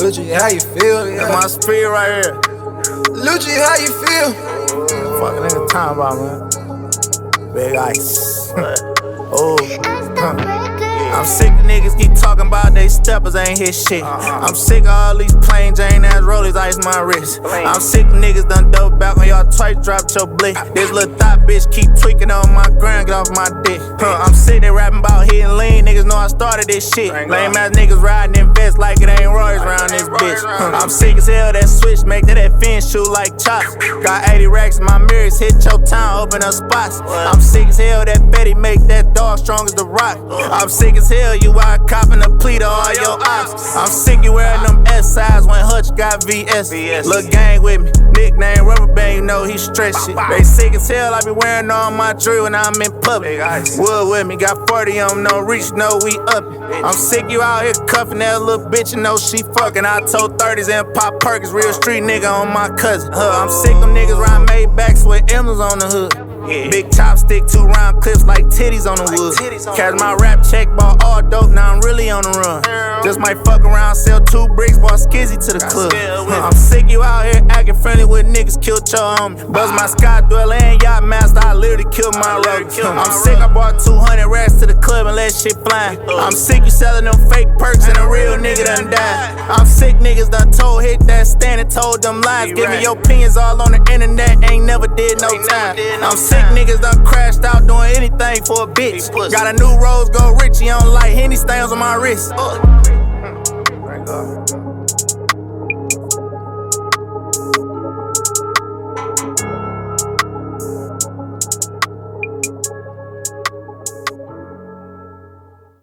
Lucci, how you feel? Yeah. That's my speed right here. Lucci, how you feel? Fuck nigga time about, man. Big ice. Oh. I'm sick of niggas keep talking about they steppers ain't hit shit. I'm sick of all these plain Jane ass rollies ice my wrist. I'm sick of niggas done double back on y'all twice, dropped your blick. This little thought bitch keep tweaking on my ground, get off my dick. I'm sick they rapping about hitting lean, niggas know I started this shit. Lame ass niggas riding in vests like it ain't Royce around this bitch. I'm sick as hell that switch make that fin shoot like chops. Got 80 racks in my mirrors, hit your town, open up spots. I'm sick as hell that Betty make that dog strong as the rock. I'm sick as hell you out copping a plea to all your ops. I'm sick you wearing them S sides when Hutch got VS. Look gang with me, nickname Rubber Band, you know he stretch shit. They sick as hell, I be wearing all my jewelry when I'm in public. Wood with me, got 40 on no reach, know we up it. I'm sick you out here cuffing that little bitch, you know she fucking. I told 30s and Pop Perkins, real street nigga on my cousin. I'm sick them niggas ride Maybachs with emblems on the hood. Big chopstick, 2 round clips like titties on the wood. Catch my rap check, bought all dope, now I'm really on the run. Just might fuck around, sell 2 bricks, bought Skizzy to the club. I'm sick you out here acting friendly with niggas, killed your homie. Buzz my sky dweller and yacht master, I literally killed my road. I'm sick, I bought 200 racks to the club and let shit fly. I'm sick you selling them fake perks and a real nigga done died. I'm sick niggas done told hit that stand and told them lies. Give me your opinions all on the internet, ain't never did no time. I'm sick niggas done crashed out doing anything for a bitch. Got a new Rose Gold Richie on like Henny stains on my wrist.